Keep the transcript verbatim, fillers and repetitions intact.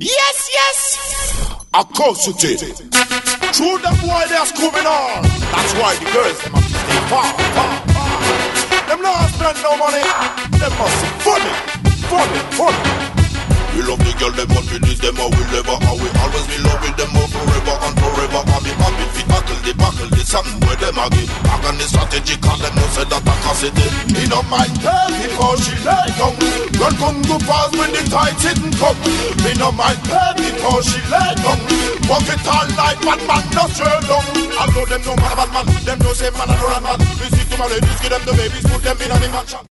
Yes, yes. Of course it is. True that boy that's coming on. That's why the girls them have to stay far, far, far. Them not spend no money. Them must be funny, funny, funny. We love the girl, them want to lose them, or we never, and we always be loving them more forever and forever. And the happy fit buckle, the buckle, the something where them again. I got the strategy, call them no say that I can sit in. He don't mind her because she lay down. Girl come go fast when the tight sitting come. He don't mind her because she lay down. Walk it all night, bad man, no sure down. Although them no man, bad man, them no say man and no man. We see to my ladies, give them the babies, put them in a mansion.